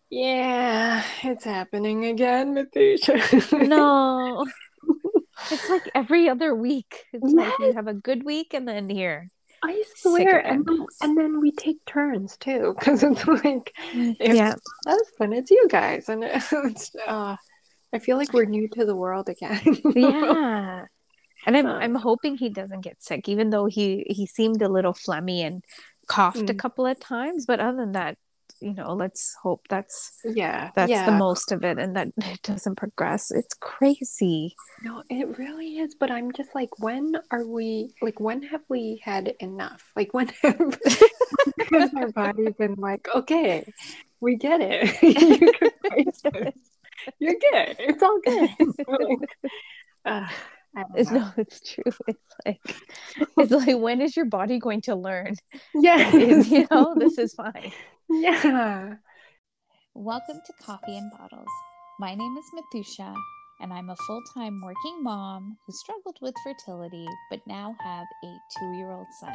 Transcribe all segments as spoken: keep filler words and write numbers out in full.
Yeah, it's happening again, Mathisha. No, it's like every other week. It's like you Yes, have a good week and then here, I sick swear. And again. then, and then we take turns too, because it's like Mm, if Yeah, it's not us, then it's you guys, and it's uh, I feel like we're new to the world again. yeah. And I'm uh, I'm hoping he doesn't get sick, even though he he seemed a little phlegmy and coughed a mm, couple of times. But other than that, you know, let's hope that's yeah, that's the yeah. most of it and that it doesn't progress. It's crazy. No, it really is. But I'm just like, when are we? Like, when have we had enough? Like, when have has our body been like, okay, we get it. You can face this. You're good. It's all good. Like, uh, I don't know. No, it's true. It's like it's like when is your body going to learn that it, Yes. you know, this is fine. Yeah. Welcome to Coffee and Bottles. My name is Mathusha, and I'm a full time working mom who struggled with fertility but now have a two year old son.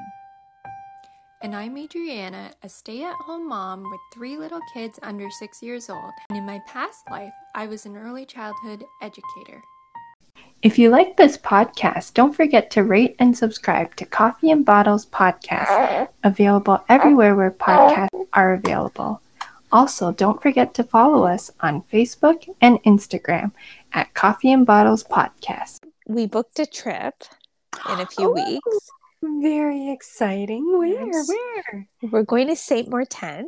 And I'm Adriana, a stay-at-home mom with three little kids under six years old. And in my past life, I was an early childhood educator. If you like this podcast, don't forget to rate and subscribe to Coffee and Bottles Podcast, available everywhere where podcasts are available. Also, don't forget to follow us on Facebook and Instagram at Coffee and Bottles Podcast. We booked a trip in a few Oh, weeks. very exciting. Where? Yes. Where? We're going to Saint Martin.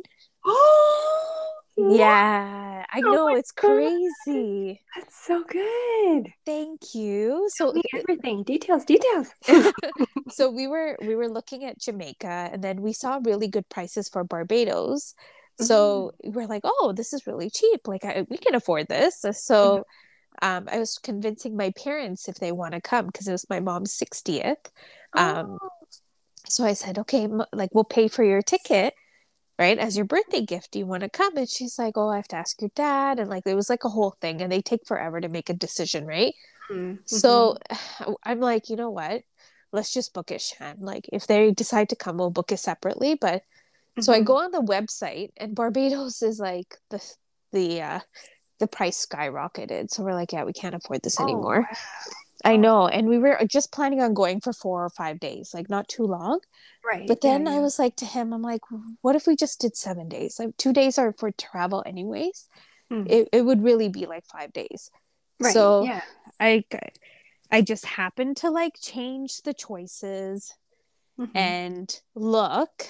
Oh, Yeah, I oh know my it's God. crazy. That's so good. Thank you. Tell So me everything. Details, details. so we were we were looking at Jamaica and then we saw really good prices for Barbados. So Mm. we're like, oh, this is really cheap. Like I, we can afford this. So um, I was convincing my parents if they want to come because it was my mom's sixtieth. Um, Oh. so I said, okay, m- like we'll pay for your ticket, right, as your birthday gift. Do you want to come? And she's like, oh, I have to ask your dad. And like it was like a whole thing, and they take forever to make a decision, right? Mm-hmm. So I'm like, you know what? Let's just book it, Shan. Like, if they decide to come, we'll book it separately. But so I Mm-hmm. go on the website, and Barbados is like the the uh, the price skyrocketed. So we're like, yeah, we can't afford this Oh, anymore. I wow. know, and we were just planning on going for four or five days, like not too long. Right. But Yeah, then I yeah. was like to him, I'm like, what if we just did seven days? Like two days are for travel, anyways. Mm. It it would really be like five days. Right. So Yeah. I I just happened to like change the choices Mm-hmm. and look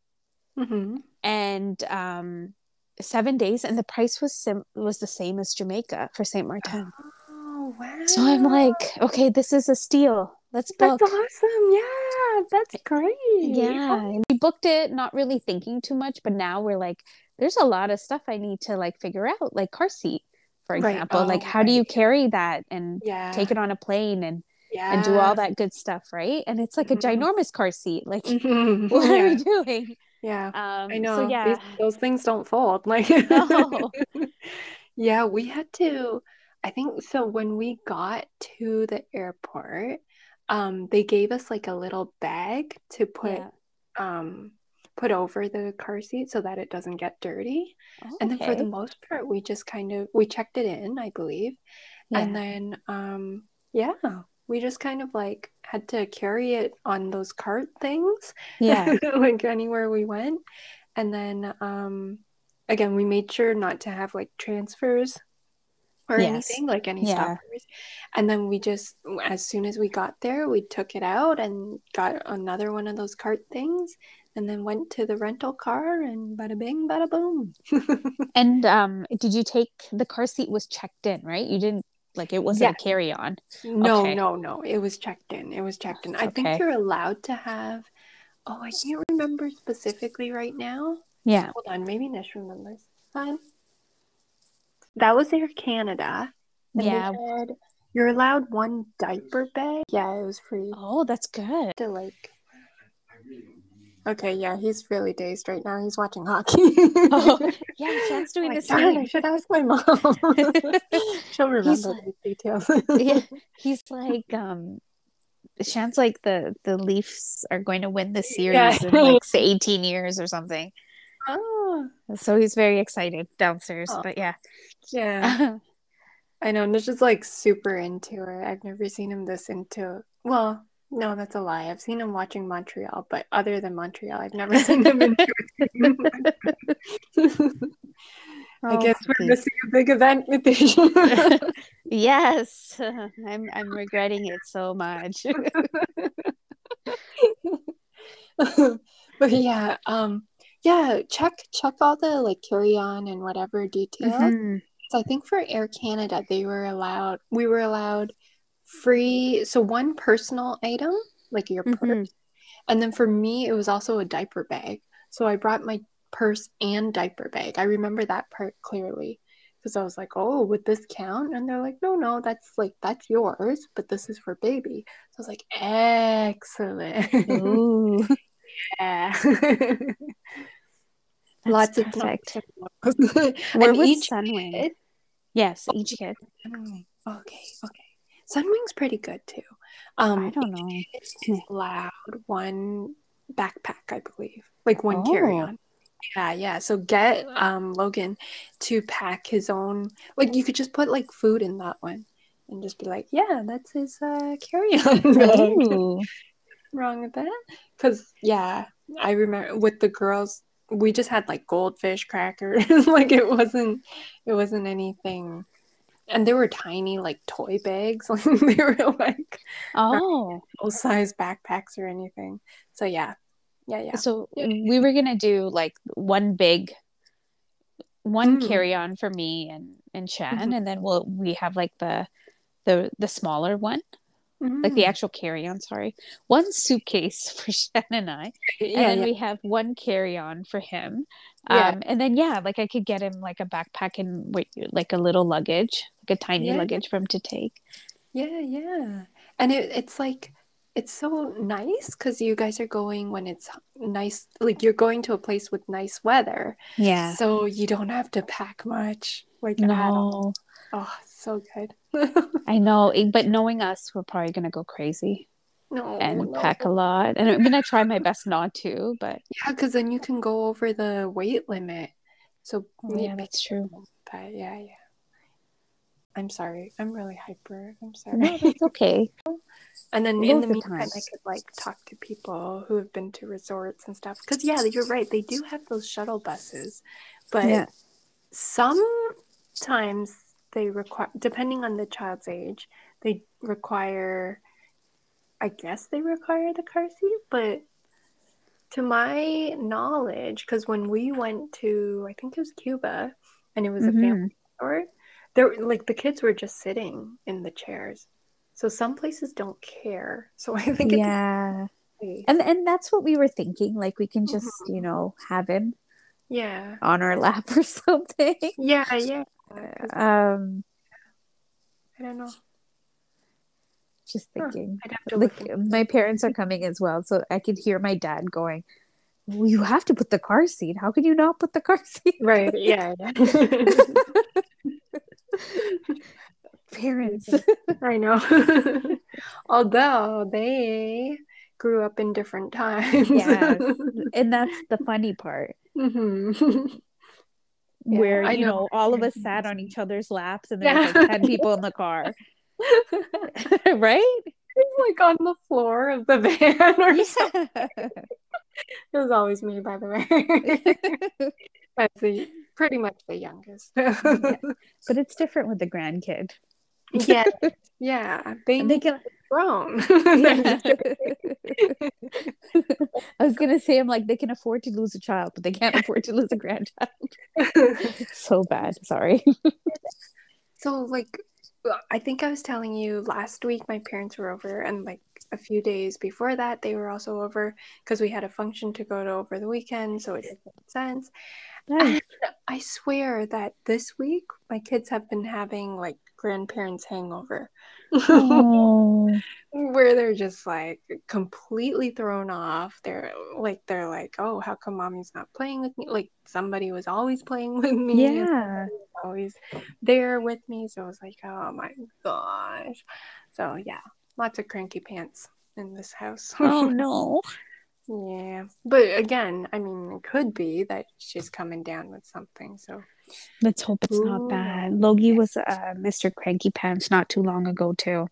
Mm-hmm. and um seven days and the price was sim- was the same as Jamaica for Saint Martin. Oh, So I'm wow. like, okay, this is a steal. Let's That's book. awesome. Yeah, that's great. Yeah. Oh, And we booked it not really thinking too much, but now we're like, there's a lot of stuff I need to like figure out, like car seat, for right. example. Like Oh, how do right. you carry that and take Yeah. it on a plane and and do all Yeah. that good stuff, right? And it's like a Mm-hmm. ginormous car seat. Like, Mm-hmm. what are we Yeah. doing? Yeah. I Um, so know. These yeah, those things don't fold. Like no. yeah, we had to, I think so when we got to the airport, um, they gave us like a little bag to put Yeah. um put over the car seat so that it doesn't get dirty. Oh, And then for the okay. most part, we just kind of we checked it in, I believe. And Yeah. then um yeah, we just kind of like had to carry it on those cart things Yeah. like anywhere we went. And then um again, we made sure not to have like transfers or Yes. anything, like any Yeah. stopovers. And then we just, as soon as we got there, we took it out and got another one of those cart things and then went to the rental car and bada bing, bada boom. And um, did you take the car seat was checked in, right? You didn't like it wasn't Yeah, a carry-on. no, Okay. no, no. It was checked in. It was checked in. I think Okay. you're allowed to have, oh, I can't remember specifically right now. Yeah. Hold on, maybe Nish remembers. Fine. That was Air Canada, and they Yeah. said you're allowed one diaper bag. Yeah, it was free Oh, that's good. to like. Okay, yeah, he's really dazed right now. He's watching hockey. Oh, yeah, Shan's doing the Like, darn, I same. should ask my mom. She'll He's remember like, these details. yeah, he's like, um, Shan's like the the Leafs are going to win the Yeah. series in like say eighteen years or something. Oh, So he's very excited downstairs. oh, But yeah. yeah. I know. Nish is like super into it. I've never seen him this into. Well, no, that's a lie. I've seen him watching Montreal, but other than Montreal, I've never seen him into it. I Oh, guess we're puppy. missing a big event with this. Yes, I'm I'm regretting it so much. But yeah, um, yeah, check check all the like carry on and whatever details. hmm So I think for Air Canada, they were allowed, we were allowed free, so one personal item, like your purse, hmm and then for me, it was also a diaper bag. So I brought my purse and diaper bag. I remember that part clearly because I was like, "Oh, would this count?" And they're like, "No, no, that's like that's yours, but this is for baby." So I was like, "Excellent." Ooh, Yeah. that's Lots of perfect. snacks. We're And with each Sunwing. kid, Yes, each kid. Sunwing. Okay, okay. Sunwing's pretty good too. I Um, don't each know. kid is allowed one backpack, I believe, like one Oh, carry-on. Yeah, yeah. So get um Logan to pack his own. Like you could just put like food in that one, and just be like, yeah, that's his uh carry-on bag. ooh. Wrong with that? Because yeah, I remember with the girls, we just had like goldfish crackers. Like it wasn't, it wasn't anything. And they were tiny, like toy bags. Like they were like not Oh, full size backpacks or anything. So yeah, yeah, yeah. so Yeah. we were gonna do like one big, one Mm. carry on for me and and Shan, Mhm. and then we'll we have like the the the smaller one, like the Mm. actual carry on. Sorry, one suitcase for Shan and I, and Yeah, then yeah, we have one carry on for him. yeah, Um, and then yeah, like I could get him like a backpack and wait, like a little luggage, like a tiny yeah, luggage for him to take. yeah, yeah. And it, it's like it's so nice because you guys are going when it's nice, like you're going to a place with nice weather. Yeah. So you don't have to pack much, like at all. No, Oh, so good. I know, eh, but knowing us, we're probably gonna go crazy No, and no. pack a lot. And I'm gonna try my best not to, but Yeah, because then you can go over the weight limit. So oh me- yeah, that's true. but yeah, yeah. I'm sorry. I'm really hyper. I'm No, sorry. that's okay. And then in Loads the of time. meantime, I could like talk to people who have been to resorts and stuff. Because yeah, you're right. They do have those shuttle buses, but Yeah. sometimes they require, depending on the child's age, they require. I guess they require the car seat, but to my knowledge, because when we went to, I think it was Cuba, and it was a family hmm resort, there like the kids were just sitting in the chairs. So some places don't care. So I think it Yeah. depends. And and that's what we were thinking. Like we can just, you Mhm. know, have him Yeah, on our lap or something. yeah, yeah. 'Cause Um, I don't know. just Huh. thinking. I'd have to Like look into my parents are coming as well, so I could hear my dad going, well, you have to put the car seat. How can you not put the car seat? Right. Yeah, yeah. Parents. I know. Although they grew up in different times. Yes. And that's the funny part. Mhm. Yeah, Where, I you know. know, all of us sat on each other's laps and there was Yeah. like ten people in the car. Right? It's like on the floor of the van or something. Yeah. It was always me, by the way. That's the pretty much the youngest. Yeah. But it's different with the grandkid. Yeah, yeah. They And they can grown. yeah. I was gonna say I'm like they can afford to lose a child, but they can't afford to lose a grandchild. So bad. Sorry. So, like, well, I think I was telling you last week my parents were over, and like a few days before that, they were also over because we had a function to go to over the weekend, so it didn't make sense. Nice. And I swear that this week my kids have been having like grandparents hangover. Oh. Where they're just like completely thrown off. They're like they're like, oh, how come mommy's not playing with me? Like somebody was always playing with me and Yeah. always there with me. So I was like, oh my gosh. So yeah, lots of cranky pants in this house. Oh no. Yeah. But again, I mean, it could be that she's coming down with something. So Let's hope it's not who bad. knows? Logie Yeah. was uh, mister Cranky Pants not too long ago too.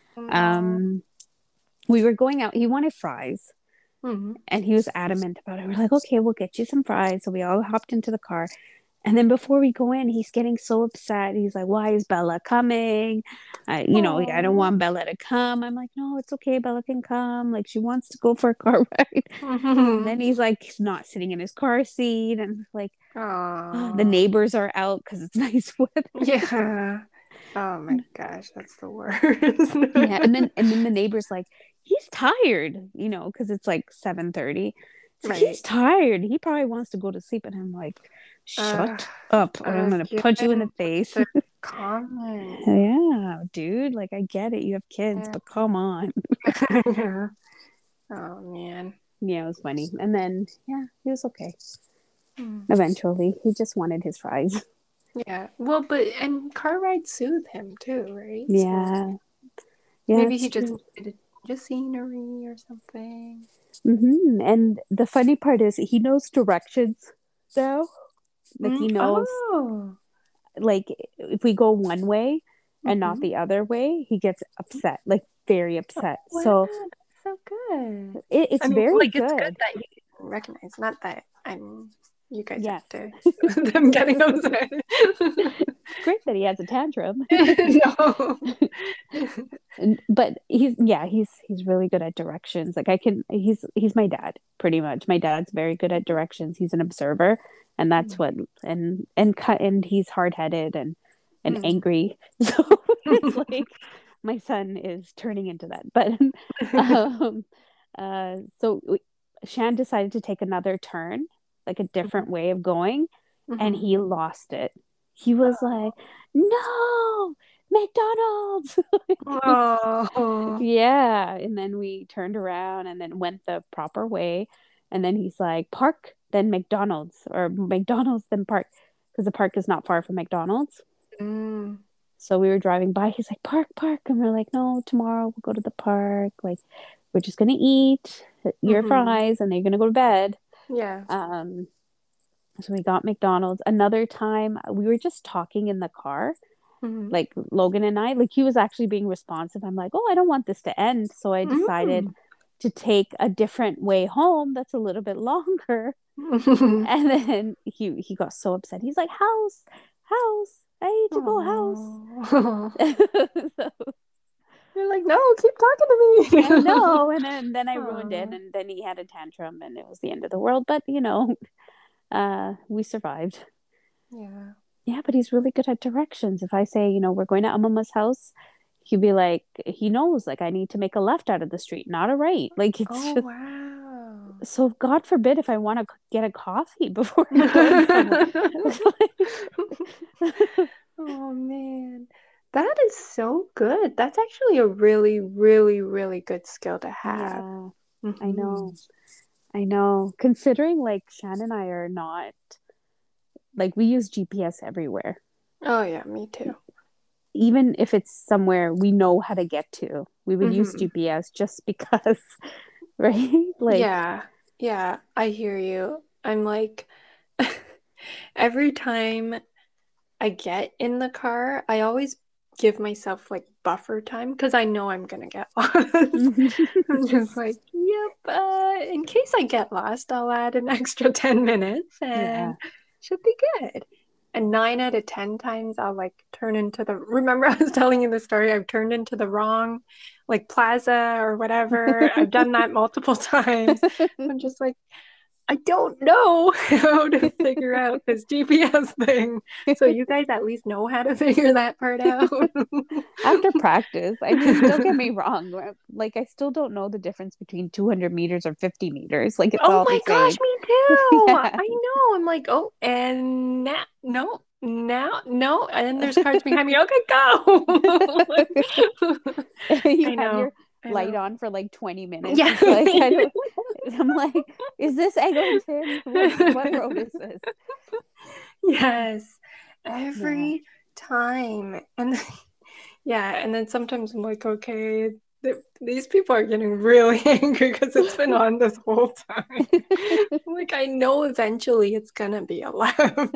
No. Um, we were going out. He wanted fries, Mm-hmm. and he was adamant about it. We're like, okay, we'll get you some fries. So we all hopped into the car. And then before we go in, he's getting so upset. He's like, why is Bella coming? I, you know, I don't Oh. want Bella to come. I'm like, no, it's okay. Bella can come. Like, she wants to go for a car ride. And then he's like, he's not sitting in his car seat. And like, oh, the Oh. neighbors are out because it's nice weather. Yeah. Oh my gosh, that's the worst. Yeah. And then, and then the neighbor's like, he's tired, you know, because it's like seven thirty. So Right. he's tired. He probably wants to go to sleep. And I'm like, shut Uh, up, or I'm going to punch you in the face. the comment. Yeah, dude, like I get it. You have kids, Yeah. but come on. Yeah. Oh man. Yeah, it was funny. And then, yeah, he was okay. Hmm. Eventually, he just wanted his fries. Yeah. Well, but and car rides soothe him too, right? Yeah. So Yeah, maybe it's he just true. needed a change of scenery or something. Mm-hmm. And the funny part is he knows directions now. Like he Mm, knows, Oh. like if we go one way and not Mhm. the other way, he gets upset, like very upset. Wow, So that's so good. it, it's I mean, very like it's good good. that he can recognize, not that I'm. You guys Yes. have to. them getting upset. It's great that he has a tantrum. No. And- but he's yeah he's he's really good at directions. Like I can he's he's my dad pretty much. My dad's very good at directions. He's an observer, and that's what and and cut and he's hard-headed and and Mm. angry. So it's like my son is turning into that. But um uh so we, Shan decided to take another turn, like a different way of going, and Mhm. he lost it. He was like, no, McDonald's. Oh. Yeah. And then we turned around and then went the proper way. And then he's like, park, then McDonald's, or McDonald's, then park, because the park is not far from McDonald's. Mm. So we were driving by. He's like, park, park. And we're like, no, tomorrow we'll go to the park. Like, we're just going to eat your Mhm. fries and then you're going to go to bed. Yeah. Um, so we got McDonald's. Another time, we were just talking in the car, Mhm. like Logan and I. Like he was actually being responsive. I'm like, oh, I don't want this to end. So I decided Mm. to take a different way home that's a little bit longer. And then he he got so upset. He's like, house, house. I need to go house. Oh. So, You're like, no, keep talking to me. I know. And then, then I ruined it. Aw. And then he had a tantrum and it was the end of the world. But, you know, uh, we survived. Yeah. Yeah, but he's really good at directions. If I say, you know, we're going to Amama's house, he'd be like, he knows, like, I need to make a left out of the street, not a right. Like, it's Oh, just, wow. so God forbid if I want to get a coffee before I'm going somewhere. Oh, man. That is so good. That's actually a really, really, really good skill to have. Yeah, Mhm. I know. I know. Considering, like, Shan and I are not, like, we use G P S everywhere. Oh, yeah, me too. Even if it's somewhere we know how to get to, we would use Mhm. G P S just because, right? Like, Yeah, yeah, I hear you. I'm like, every time I get in the car, I always give myself like buffer time because I know I'm gonna get lost. I'm just like, yep, uh, in case I get lost, I'll add an extra ten minutes and yeah. should be good. And nine out of ten times I'll like turn into the, remember I was telling you the story, I've turned into the wrong like plaza or whatever. I've done that multiple times. I'm just like, I don't know how to figure out this G P S thing. So you guys at least know how to figure that part out. After practice, I mean, don't get me wrong. Like, I still don't know the difference between two hundred meters or fifty meters. Like, it's Oh all my the gosh, same. me too. Yeah. I know. I'm like, oh, and now, no, now, no. And then there's cars behind me. Okay, go. You I have know. your I light know. on for like twenty minutes. Yeah. It's like, I don't, I'm like, is this Eglinton? What, what road is this? Yes. Every time. And then, yeah, and then sometimes I'm like, okay, th- these people are getting really angry because it's been on this whole time. Like, I know eventually it's gonna be a loud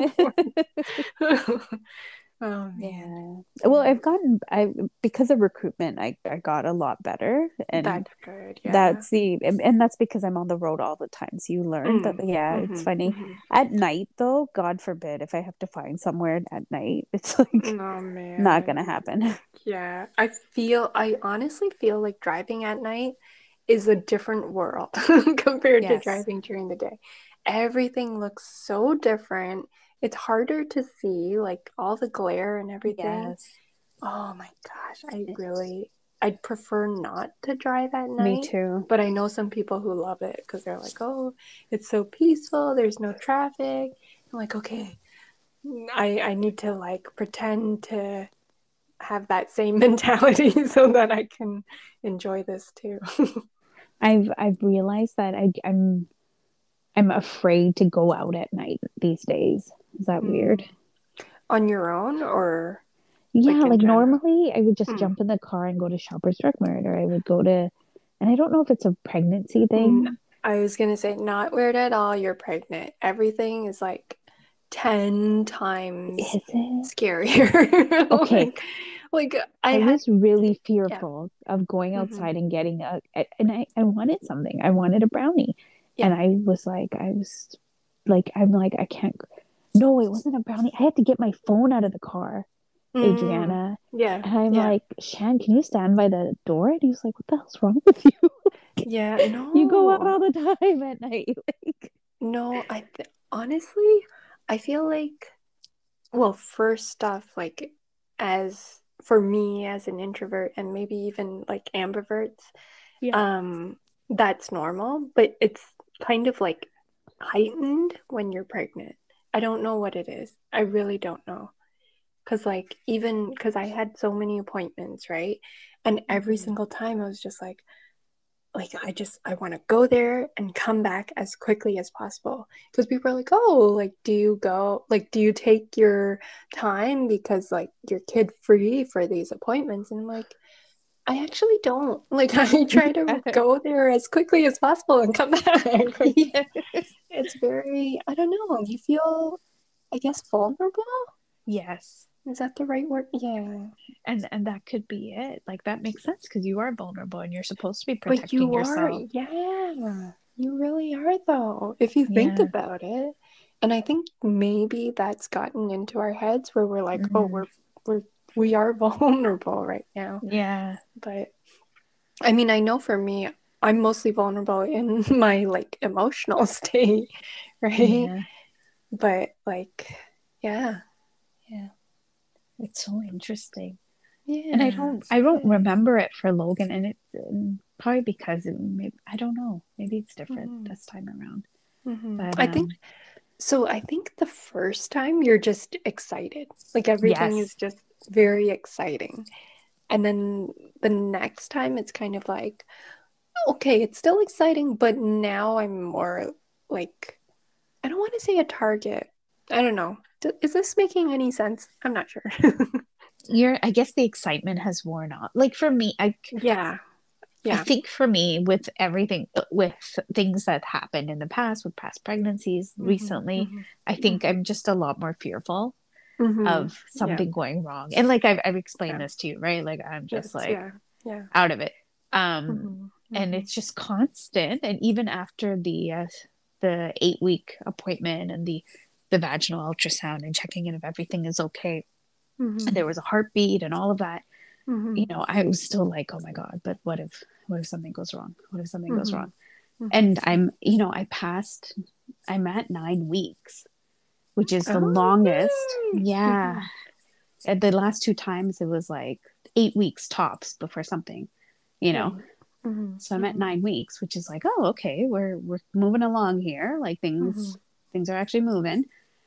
one. Oh man. Yeah. Well, I've gotten I because of recruitment, I I got a lot better, and That's good. Yeah. that's the and, and that's because I'm on the road all the time. So you learn that Mm, yeah, it's mhm, funny. mhm. At night though, God forbid if I have to find somewhere at night, it's like Oh not man. gonna happen. Yeah. I feel, I honestly feel like driving at night is a different world compared to Yes. driving during the day. Everything looks so different. It's harder to see, like all the glare and everything. Yes. Oh my gosh, I really, I'd prefer not to drive at Me night, too. but I know some people who love it because they're like, oh, it's so peaceful, there's no traffic. I'm like, okay, I I need to like pretend to have that same mentality so that I can enjoy this too. I've I've realized that I I'm I'm afraid to go out at night these days. Is that weird? Mm. On your own or Yeah, like in like general? normally I would just Mm. jump in the car and go to Shoppers Drug Mart, or I would go to, and I don't know if it's a pregnancy Mm, thing. I was gonna say, not weird at all. You're pregnant. Everything is like ten times Is it? scarier. Okay, Like, like I I had, was really yeah. fearful of going Hmm. outside and getting a, a- and I, I wanted something. I wanted a brownie. Yeah. And I was like, I was like, I'm like, I can't. No, it wasn't a brownie. I had to get my phone out of the car, Mm. Adriana. Yeah. And I'm Yeah. like, Shan, can you stand by the door? And he was like, what the hell's wrong with you? Yeah. You go out No. all the time at night. Like, No, I th honestly, I feel like, well, first off, like as for me as an introvert and maybe even like ambiverts, yeah. um, that's normal, but it's kind of like heightened when you're pregnant. I don't know what it is. I really don't know. Because, like, even because I had so many appointments, right? And every Mhm. single time I was just like, like, I just, I want to go there and come back as quickly as possible. Because people are like, oh, like, do you go, like, do you take your time because, like, you're kid free for these appointments? And I'm like, I actually don't. Like, I try to Yeah. go there as quickly as possible and come back. Like, Yeah. it's very, I don't know. You feel, I guess, vulnerable? Yes. Is that the right word? Yeah. And and that could be it. Like that makes sense because you are vulnerable and you're supposed to be But protecting you are, yourself. yeah. You really are, though, if you think Yeah. about it. And I think maybe that's gotten into our heads where we're like, oh, Mm. we're we're we are vulnerable right now. Yeah. But I mean, I know for me, I'm mostly vulnerable in my like emotional state, right? Yeah. But like, yeah, yeah, It's so interesting. And I yeah, don't I don't yeah. remember it for Logan, and it's um, probably because it may, I don't know. Maybe it's different Hmm. this time around. Hmm. But I think um so. I think the first time you're just excited, like everything is yes. just very exciting. And then the next time it's kind of like, okay, it's still exciting, but now I'm more like, I don't want to say a target. I don't know. D- Is this making any sense? I'm not sure. You're I guess the excitement has worn off. Like for me, I Yeah, I yeah. think for me, with everything, with things that happened in the past, with past pregnancies Hmm. recently, Hmm. I think Hmm. I'm just a lot more fearful Hmm. of Yeah, something going wrong. And like I've, I've explained yeah. this to you, right? Like I'm just Yes, like yeah, yeah. out of it. Um, Hmm. and Hmm. it's just constant. And even after the uh, the eight week appointment and the the vaginal ultrasound and checking in if everything is okay, and Hmm. there was a heartbeat and all of that, you Hmm. know, I was still like, oh my God, but what if, what if something goes wrong? What if something goes Hmm. wrong? Hmm. And I'm, you know, I passed, I'm at nine weeks, which is the longest. Oh, nice. Yeah. Hmm. At the last two times, it was like eight weeks tops before something, you know. Right. Hmm. So I'm at Hmm. nine weeks, which is like, oh, okay, we're we're moving along here. Like Hmm. things things are actually moving.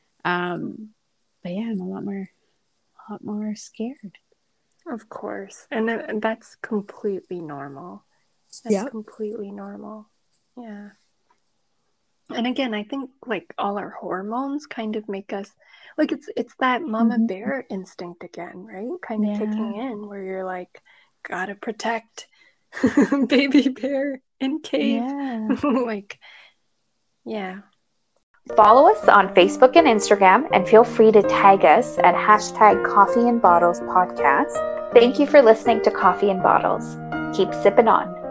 Um, but yeah, I'm a lot more a lot more scared. Of course. And then, that's completely normal. That's Yep. completely normal. Yeah. And again, I think like all our hormones kind of make us like it's it's that mama Mm-hmm. bear instinct again, right? Kind of Yeah. kicking in where you're like, gotta protect baby bear in cave. Yeah. Like, yeah. Follow us on Facebook and Instagram, and feel free to tag us at hashtag Coffee and Bottles Podcast. Thank you for listening to Coffee and Bottles. Keep sipping on.